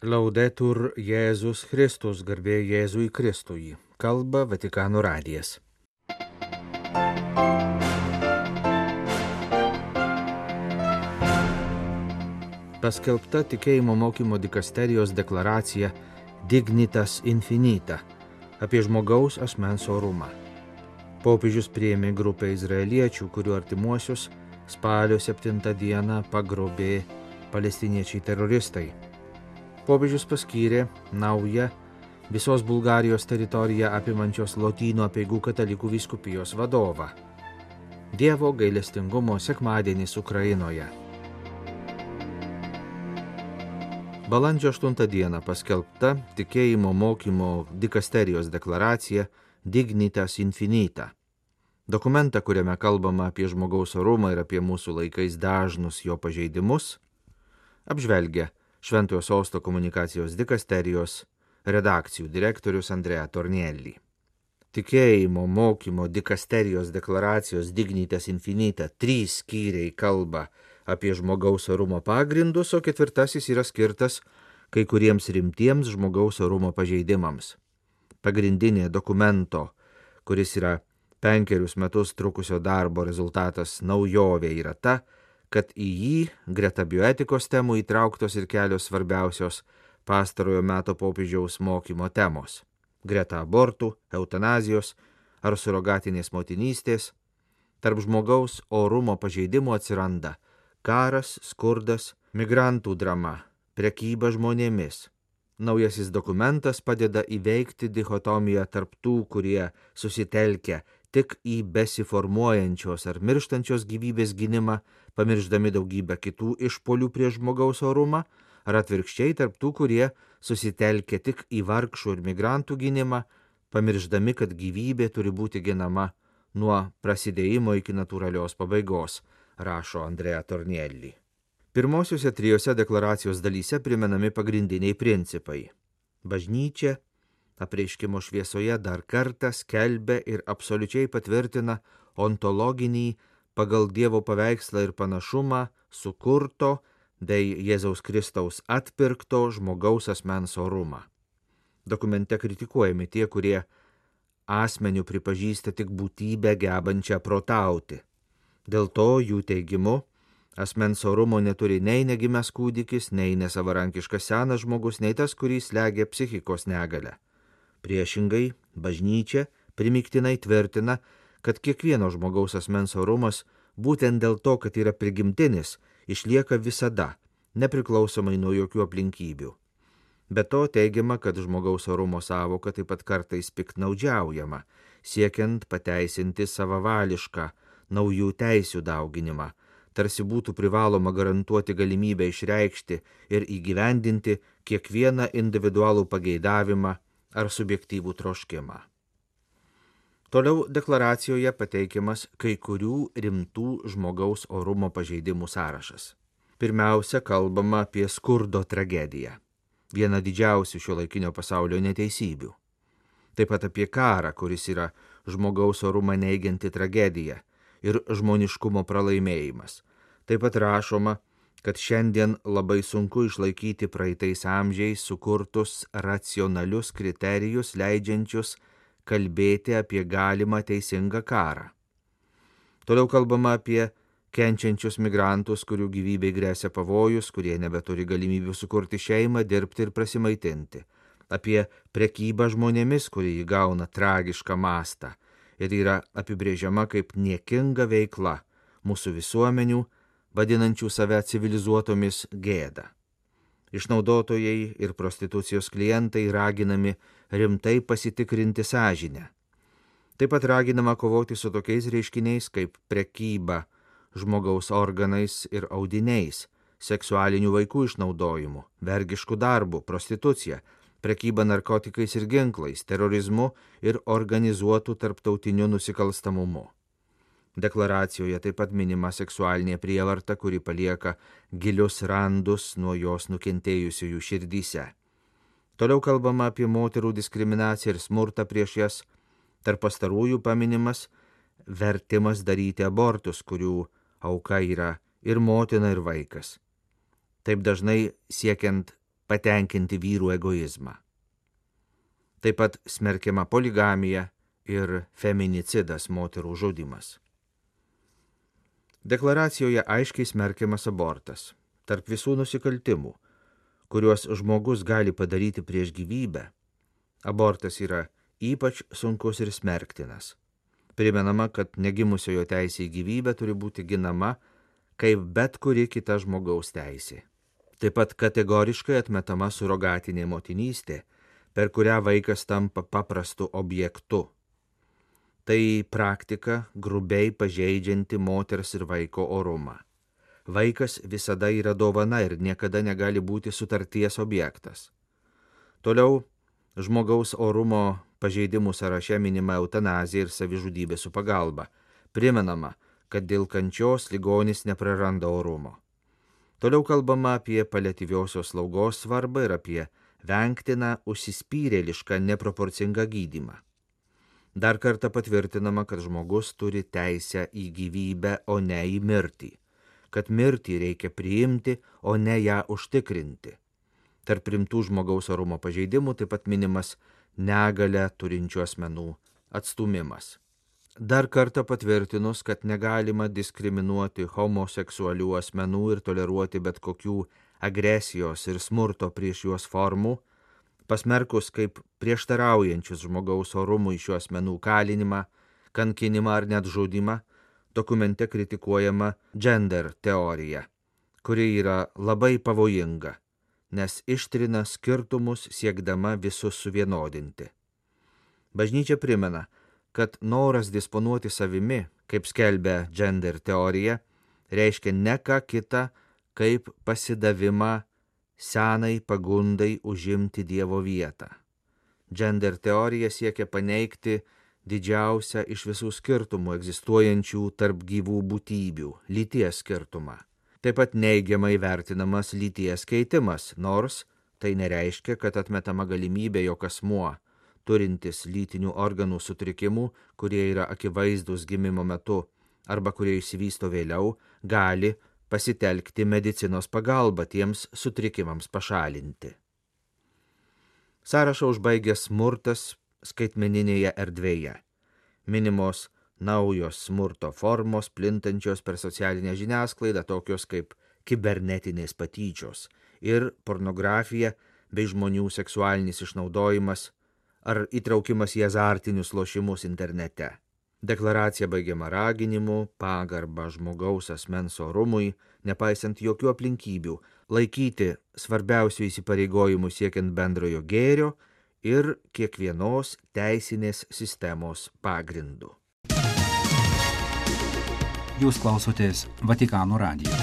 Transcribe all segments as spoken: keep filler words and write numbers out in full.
Laudetur Jėzus Kristus, garbė Jėzui Kristui. Kalba Vatikano radijas. Paskelbta tikėjimo mokymo dikasterijos deklaracija Dignitas Infinita apie žmogaus asmens orumą. Popiežius priėmė grupę izraeliečių, kurių artimuosius spalio septintą dieną pagrobė palestiniečiai teroristai. Popiežius paskyrė naują visos Bulgarijos teritoriją apimančios Lotynų apeigų katalikų vyskupijos vadovą. Dievo gailestingumo sekmadienis Ukrainoje. Balandžio aštuntą dieną paskelbta tikėjimo mokymo dikasterijos deklaracija Dignitas Infinita. Dokumentą, kuriame kalbama apie žmogaus orumą ir apie mūsų laikais dažnus jo pažeidimus, apžvelgia Šventojo Sosto komunikacijos dikasterijos redakcijų direktorius Andrea Tornielli. Tikėjimo mokymo dikasterijos deklaracijos Dignitas Infinita trys skyriai kalba apie žmogaus orumo pagrindus, o ketvirtasis yra skirtas kai kuriems rimtiems žmogaus orumo pažeidimams. Pagrindinė dokumento, kuris yra penkerius metus trukusio darbo rezultatas, naujovė yra ta, kad į jį greta bioetikos temų įtrauktos ir kelios svarbiausios pastarojo meto popiežiaus mokymo temos. Greta abortų, eutanazijos ar surogatinės motinystės, tarp žmogaus orumo pažeidimų atsiranda karas, skurdas, migrantų drama, prekyba žmonėmis. Naujasis dokumentas padeda įveikti dichotomiją tarp tų, kurie susitelkia tik į besiformuojančios ar mirštančios gyvybės gynimą, pamirždami daugybę kitų išpuolių prieš žmogaus orumą, ar atvirkščiai tarp tų, kurie susitelkia tik į vargšų ir migrantų gynimą, pamirždami, kad gyvybė turi būti ginama nuo prasidėjimo iki natūralios pabaigos, rašo Andrea Tornielli. Pirmosiuose trijose deklaracijos dalyse primenami pagrindiniai principai. Bažnyčia apreiškimo šviesoje dar kartą skelbia ir absoliučiai patvirtina ontologinį pagal Dievo paveikslą ir panašumą sukurto bei Jėzaus Kristaus atpirkto žmogaus asmens orumą. Dokumente kritikuojami tie, kurie asmeniu pripažįsta tik būtybę gebančią protauti. Dėl to jų teigimu asmens orumo neturi nei negimęs kūdikis, nei nesavarankiškas senas žmogus, nei tas, kurį slegia psichikos negalia. Priešingai, bažnyčia primygtinai tvirtina, kad kiekvieno žmogaus asmens orumas, būtent dėl to, kad yra prigimtinis, išlieka visada, nepriklausomai nuo jokių aplinkybių. Be to teigiama, kad žmogaus orumo sąvoka taip pat kartais piktnaudžiaujama, siekiant pateisinti savavališką naujų teisių dauginimą, tarsi būtų privaloma garantuoti galimybę išreikšti ir įgyvendinti kiekvieną individualų pageidavimą ar subjektyvų troškimą. Toliau deklaracijoje pateikiamas kai kurių rimtų žmogaus orumo pažeidimų sąrašas. Pirmiausia, kalbama apie skurdo tragediją, vieną didžiausių šiuolaikinio pasaulio neteisybių. Taip pat apie karą, kuris yra žmogaus orumą neigianti tragedija ir žmoniškumo pralaimėjimas. Taip pat rašoma, kad šiandien labai sunku išlaikyti praeitais amžiais sukurtus racionalius kriterijus, leidžiančius kalbėti apie galimą teisingą karą. Toliau kalbama apie kenčiančius migrantus, kurių gyvybei gresia pavojus, kurie nebeturi galimybių sukurti šeimą, dirbti ir prasimaitinti. Apie prekybą žmonėmis, kuri įgauna tragišką mastą ir yra apibrėžiama kaip niekinga veikla mūsų visuomenių, vadinančių save civilizuotomis gėda. Išnaudotojai ir prostitucijos klientai raginami rimtai pasitikrinti sąžinę. Taip pat raginama kovoti su tokiais reiškiniais kaip prekyba žmogaus organais ir audiniais, seksualiniu vaikų išnaudojimu, vergišku darbu, prostitucija, prekyba narkotikais ir ginklais, terorizmu ir organizuotų tarptautiniu nusikalstamumu. Deklaracijoje taip pat minima seksualinė prievarta, kuri palieka gilius randus nuo jos nukentėjusiųjų širdyse. Toliau kalbama apie moterų diskriminaciją ir smurtą prieš jas. Tarp pastarųjų paminimas vertimas daryti abortus, kurių auka yra ir motina, ir vaikas. Taip dažnai siekiant patenkinti vyrų egoizmą. Taip pat smerkiama poligamija ir feminicidas, moterų žudymas. Deklaracijoje aiškiai smerkiamas abortas. Tarp visų nusikaltimų, kuriuos žmogus gali padaryti prieš gyvybę, abortas yra ypač sunkus ir smerktinas. Primenama, kad negimusiojo teisė į gyvybę turi būti ginama kaip bet kuri kita žmogaus teisė. Taip pat kategoriškai atmetama surogatinė motinystė, per kurią vaikas tampa paprastu objektu. Tai praktika grubiai pažeidžianti moters ir vaiko orumą. Vaikas visada yra dovana ir niekada negali būti sutarties objektas. Toliau žmogaus orumo pažeidimų sąraše minima eutanazija ir savižudybė su pagalba. Primenama, kad dėl kančios ligonis nepraranda orumo. Toliau kalbama apie paliatyviosios slaugos svarbą ir apie vengtiną užsispyrėlišką neproporcingą gydymą. Dar kartą patvirtinama, kad žmogus turi teisę į gyvybę, o ne į mirtį. Kad mirtį reikia priimti, o ne ją užtikrinti. Tarp rimtų žmogaus orumo pažeidimų taip pat minimas negalią turinčių asmenų atstumimas. Dar kartą patvirtinus, kad negalima diskriminuoti homoseksualių asmenų ir toleruoti bet kokių agresijos ir smurto prieš juos formų, pasmerkus kaip prieštaraujančius žmogaus orumui šių asmenų kalinimą, kankinimą ar net žudymą, dokumente kritikuojama gender teorija, kuri yra labai pavojinga, nes ištrina skirtumus siekdama visus suvienodinti. Bažnyčia primena, kad noras disponuoti savimi, kaip skelbia gender teorija, reiškia ne ką kitą, kaip pasidavimą senai pagundai užimti Dievo vietą. Gender teorija siekia paneigti didžiausią iš visų skirtumų egzistuojančių tarp gyvų būtybių – lyties skirtumą. Taip pat neigiamai vertinamas lyties keitimas, nors tai nereiškia, kad atmetama galimybė, jog asmuo, turintis lytinių organų sutrikimų, kurie yra akivaizdus gimimo metu arba kurie išsivysto vėliau, gali pasitelkti medicinos pagalbą tiems sutrikimams pašalinti. Sąrašą užbaigia smurtas skaitmeninėje erdvėje. Minimos naujos smurto formos, plintančios per socialinę žiniasklaidą, tokios kaip kibernetinės patyčios ir pornografija bei žmonių seksualinis išnaudojimas ar įtraukimas į azartinius lošimus internete. Deklaracija baigiama raginimu, pagarba žmogaus asmens orumui, nepaisant jokių aplinkybių, laikyti svarbiausių įsipareigojimų siekiant bendrojo gėrio ir kiekvienos teisinės sistemos pagrindu. Jūs klausotės Vatikano radijo.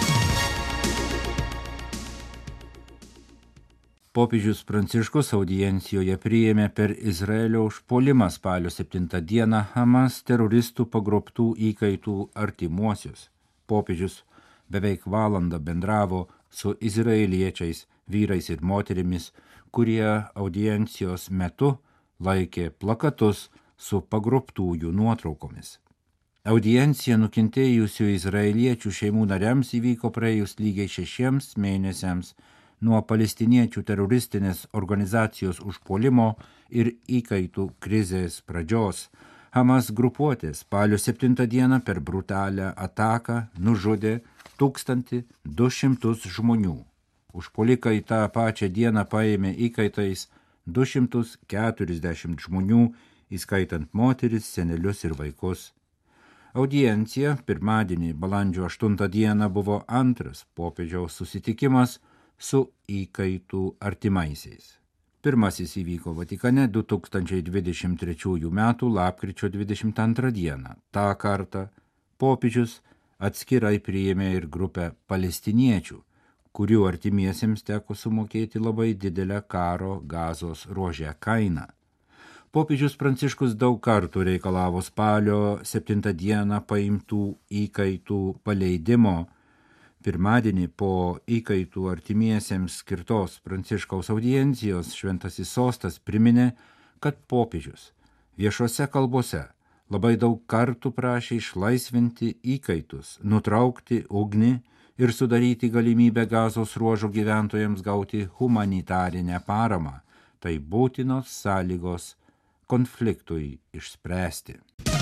Popiežius Pranciškus audiencijoje priėmė per Izraelio užpuolimą spalio septintą dieną Hamas teroristų pagrobtų įkaitų artimuosius. Popiežius beveik valandą bendravo su izraeliečiais, vyrais ir moterimis, kurie audiencijos metu laikė plakatus su pagrobtųjų nuotraukomis. Audiencija nukentėjusių izraeliečių šeimų nariams įvyko praėjus lygiai šešiems mėnesiams nuo palestiniečių teroristinės organizacijos užpuolimo ir įkaitų krizės pradžios. Hamas grupuotė spalio septintą dieną per brutalią ataką nužudė tūkstantį du šimtus žmonių. Užpuolikai tą pačią dieną paėmė įkaitais du šimtus keturiasdešimt žmonių, įskaitant moteris, senelius ir vaikus. Audiencija pirmadienį balandžio aštuntą dieną buvo antras popiežiaus susitikimas su įkaitų artimaisiais. Pirmasis įvyko Vatikane du tūkstančiai dvidešimt trečiųjų metų lapkričio dvidešimt antrą dieną. Ta kartą popiežius atskirai priėmė ir grupę palestiniečių, kurių artimiesiems teko sumokėti labai didelę karo Gazos ruože kainą. Popiežius Pranciškus daug kartų reikalavo spalio septintą dieną paimtų įkaitų paleidimo. Pirmadienį po įkaitų artimiesiems skirtos Pranciškaus audiencijos Šventasis sostas priminė, kad popiežius viešose kalbose labai daug kartų prašė išlaisvinti įkaitus, nutraukti ugnį ir sudaryti galimybę Gazos ruožo gyventojams gauti humanitarinę paramą. Tai būtinos sąlygos konfliktui išspręsti.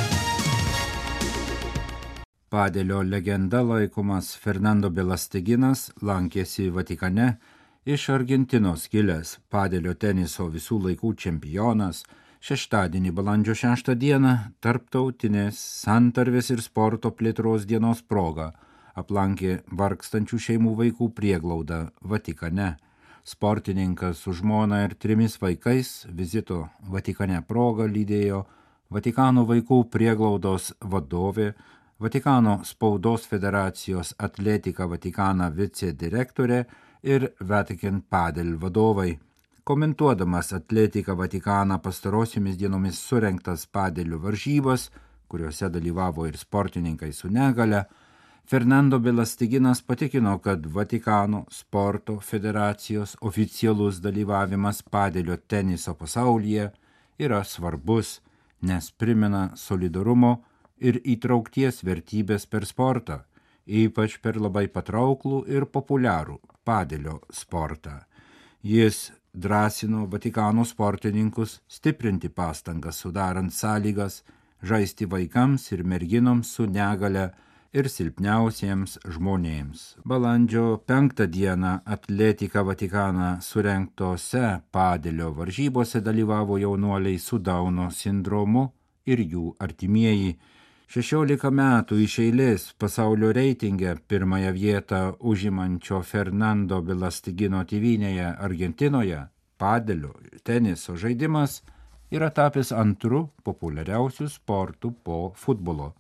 Padelio legenda laikomas Fernando Belasteginas lankėsi Vatikane, iš Argentinos kilęs padelio teniso visų laikų čempionas šeštadienį balandžio šeštą dieną tarptautinės santarvės ir sporto plėtros dienos proga aplankė vargstančių šeimų vaikų prieglaudą Vatikane. Sportininkas su žmona ir trimis vaikais vizito Vatikane proga lydėjo Vatikano vaikų prieglaudos vadovė, Vatikano spaudos federacijos Atletika Vatikana vicedirektorė ir Vatican Padel vadovai. Komentuodamas Atletika Vatikaną pastarosiomis dienomis surengtas padelių varžybas, kuriuose dalyvavo ir sportininkai su negale, Fernando Belasteginas patikino, kad Vatikano sporto federacijos oficialus dalyvavimas padelio teniso pasaulyje yra svarbus, nes primena solidarumo ir įtraukties vertybės per sportą, ypač per labai patrauklų ir populiarų padelio sportą. Jis drąsino Vatikano sportininkus stiprinti pastangas sudarant sąlygas žaisti vaikams ir merginoms su negale ir silpniausiems žmonėms. Balandžio penktą dieną Atletika Vatikaną surengtose padelio varžybose dalyvavo jaunuoliai su Dauno sindromu ir jų artimieji. šešiolika metų iš eilės pasaulio reitinge pirmąją vietą užimančio Fernando Belastegino tėvynėje Argentinoje padelio teniso žaidimas yra tapęs antru populiariausių sportų po futbolo.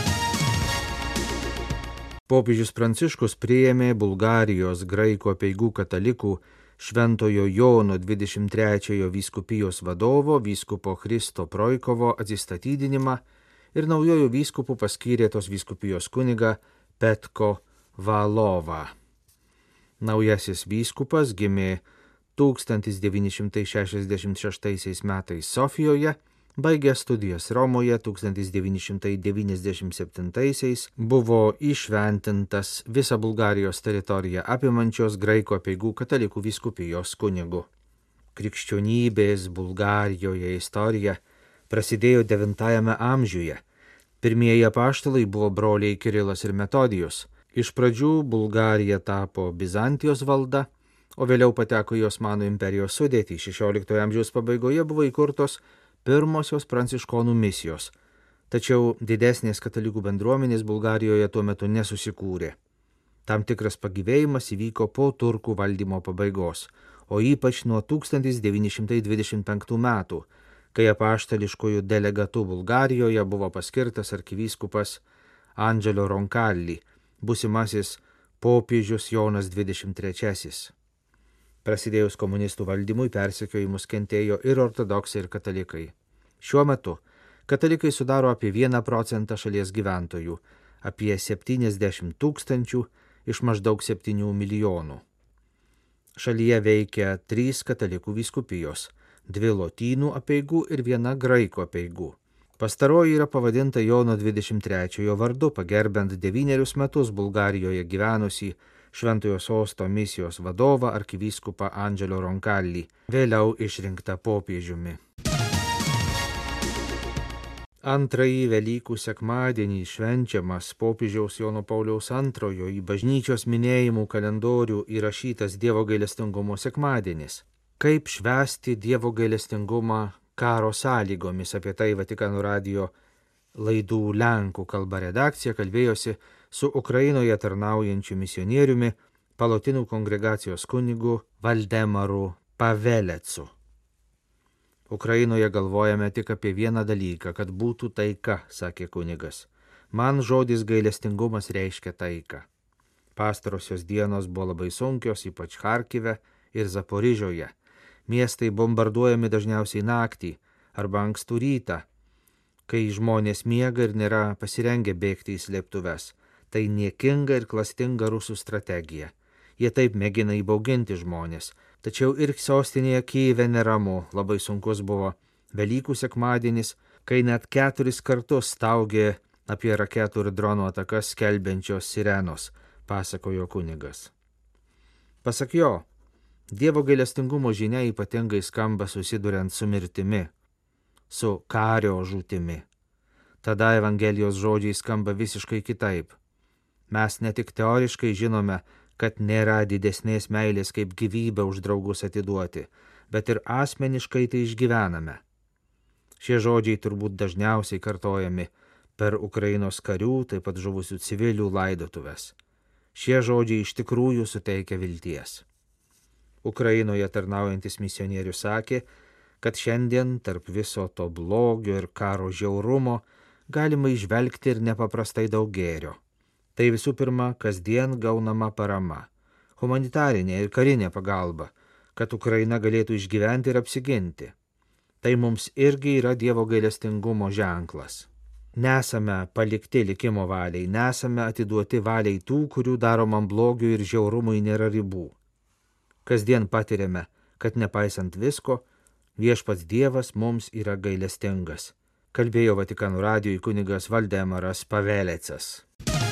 Popiežius Pranciškus priėmė Bulgarijos graikų apeigų katalikų Šventojo Jono dvidešimt trečiojo vyskupijos vadovo vyskupo Christo Projkovo atsistatydinimą ir naujojų vyskupų paskyrė tos vyskupijos kunigą Petko Valovą. Naujasis vyskupas gimė tūkstantis devyni šimtai šešiasdešimt šeštaisiais metais Sofijoje, baigė studijas Romoje tūkstantis devyni šimtai devyniasdešimt septintaisiais, buvo įšventintas visą Bulgarijos teritoriją apimančios graikų apeigų katalikų vyskupijos kunigu. Krikščionybės Bulgarijoje istorija prasidėjo devintajame amžiuje. Pirmieji apaštalai buvo broliai Kirilas ir Metodijus. Iš pradžių Bulgarija tapo Bizantijos valda, o vėliau pateko į Osmanų imperijos sudėtį. šešioliktojo amžiaus pabaigoje buvo įkurtos pirmosios pranciškonų misijos, tačiau didesnės katalikų bendruomenės Bulgarijoje tuo metu nesusikūrė. Tam tikras pagyvėjimas įvyko po turkų valdymo pabaigos, o ypač nuo tūkstantis devyni šimtai dvidešimt penktų metų, kai apaštališkojų delegatų Bulgarijoje buvo paskirtas arkivyskupas Andželio Roncalli, būsimasis popiežius Jonas dvidešimt trečiasis. Prasidėjus komunistų valdymui persekiojimus kentėjo ir ortodoksai, ir katalikai. Šiuo metu katalikai sudaro apie vieną procentą šalies gyventojų, apie septyniasdešimt tūkstančių iš maždaug septynių milijonų. Šalyje veikia trys katalikų vyskupijos, dvi lotynų apeigų ir viena graikų apeigų. Pastaroji yra pavadinta Jono dvidešimt trečiojo vardu, pagerbent devynerius metus Bulgarijoje gyvenusį Šventojo sosto misijos vadovą arkivyskupą Andželio Roncalli, vėliau išrinktą popiežiumi. Antrąjį Velykų sekmadienį švenčiamas popiežiaus Jono Pauliaus antrojo į bažnyčios minėjimų kalendorių įrašytas Dievo gailestingumo sekmadienis. Kaip švęsti Dievo gailestingumą karo sąlygomis, apie tai Vatikano radijo laidų lenkų kalba redakcija kalbėjosi su Ukrainoje tarnaujančiu misionieriumi, Palotinų kongregacijos kunigu Valdemaru Pavelecu. Ukrainoje galvojame tik apie vieną dalyką, kad būtų taika, sakė kunigas. Man žodis gailestingumas reiškia taiką. Pastarosios dienos buvo labai sunkios, ypač Charkive ir Zaporižioje. Miestai bombarduojami dažniausiai naktį arba ankstų rytą, kai žmonės miega ir nėra pasirengę bėgti į slėptuves. Tai niekinga ir klastinga rusų strategija. Jie taip mėgina įbauginti žmonės. Tačiau ir sostinėje Kyjive neramu, labai sunkus buvo Velykų sekmadienis, kai net keturis kartus staugė apie raketų ir dronų atakas skelbiančios sirenos. pasakojo kunigas. Pasak jo, Dievo gailestingumo žinia ypatingai skamba susiduriant su mirtimi, su kario žūtimi. Tada Evangelijos žodžiai skamba visiškai kitaip. Mes ne tik teoriškai žinome, kad nėra didesnės meilės kaip gyvybę už draugus atiduoti, bet ir asmeniškai tai išgyvename. Šie žodžiai turbūt dažniausiai kartojami per Ukrainos karių, taip pat žuvusių civilių laidotuves. Šie žodžiai iš tikrųjų suteikia vilties. Ukrainoje tarnaujantis misionierius sakė, kad šiandien tarp viso to blogio ir karo žiaurumo galima įžvelgti ir nepaprastai daug gėrio. Tai visų pirma, kasdien gaunama parama, humanitarinė ir karinė pagalba, kad Ukraina galėtų išgyventi ir apsiginti. Tai mums irgi yra Dievo gailestingumo ženklas. Nesame palikti likimo valiai, nesame atiduoti valiai tų, kurių daromam blogiui ir žiaurumui nėra ribų. Kasdien patiriame, kad nepaisant visko, viešpats Dievas mums yra gailestingas, kalbėjo Vatikano radijui kunigas Valdemaras Pavelecas.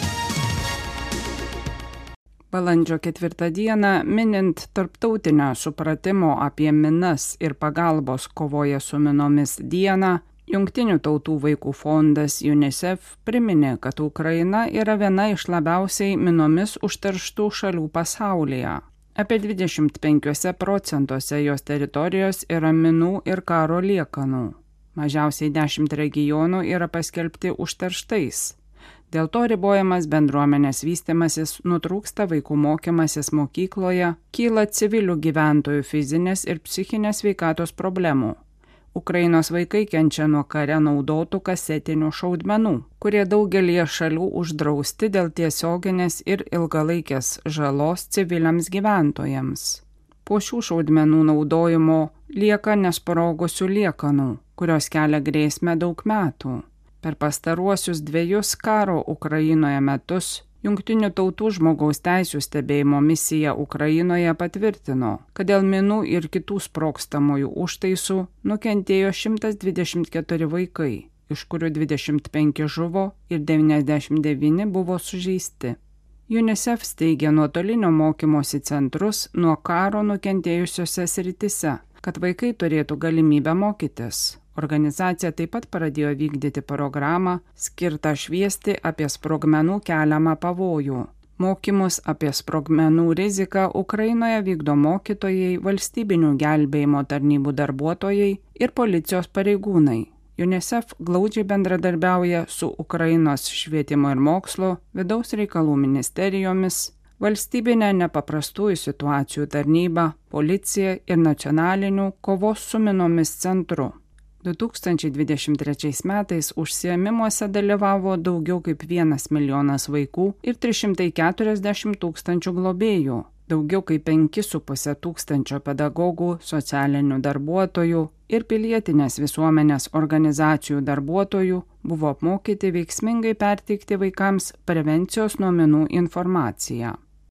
Balandžio ketvirtą dieną, minint tarptautinę supratimo apie minas ir pagalbos kovoje su minomis dieną, Jungtinių tautų vaikų fondas UNICEF priminė, kad Ukraina yra viena iš labiausiai minomis užterštų šalių pasaulyje. Apie dvidešimt penkiuose procentuose jos teritorijos yra minų ir karo liekanų. Mažiausiai dešimt regionų yra paskelbti užterštais. Dėl to ribojamas bendruomenės vystimasis, nutrūksta vaikų mokymasis mokykloje, kyla civilių gyventojų fizinės ir psichinės sveikatos problemų. Ukrainos vaikai kenčia nuo kare naudotų kasetinių šaudmenų, kurie daugelie šalių uždrausti dėl tiesioginės ir ilgalaikės žalos civiliams gyventojams. Po šių šaudmenų naudojimo lieka nesprogusių liekanų, kurios kelia grėsmę daug metų. Per pastaruosius dviejus karo Ukrainoje metus Jungtinių tautų žmogaus teisių stebėjimo misija Ukrainoje patvirtino, kad dėl minų ir kitų sprogstamųjų užtaisų nukentėjo šimtas dvidešimt keturi vaikai, iš kurių dvidešimt penki žuvo ir devyniasdešimt devyni buvo sužeisti. UNICEF steigia nuotolinio mokymosi centrus nuo karo nukentėjusiose srityse, kad vaikai turėtų galimybę mokytis. Organizacija taip pat pradėjo vykdyti programą skirtą šviesti apie sprogmenų keliamą pavojų. Mokymus apie sprogmenų riziką Ukrainoje vykdo mokytojai, valstybinių gelbėjimo tarnybų darbuotojai ir policijos pareigūnai. UNICEF glaudžiai bendradarbiauja su Ukrainos švietimo ir mokslo, vidaus reikalų ministerijomis, valstybinė nepaprastųjų situacijų tarnyba, policija ir nacionaliniu kovos su minomis centru. du tūkstančiai dvidešimt trečiais metais užsiėmimuose dalyvavo daugiau kaip vienas milijonas vaikų ir trys šimtai keturiasdešimt tūkstančių globėjų, daugiau kaip penki su puse tūkstančio pedagogų, socialinių darbuotojų ir pilietinės visuomenės organizacijų darbuotojų buvo apmokyti veiksmingai perteikti vaikams prevencijos nuo minų informaciją.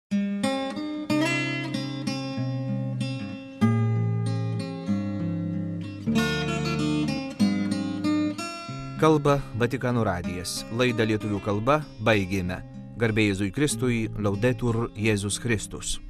Kalba Vatikano radijas. Laidą lietuvių kalba baigėme. Garbė Jėzui Kristui, Laudetur Jėzus Kristus.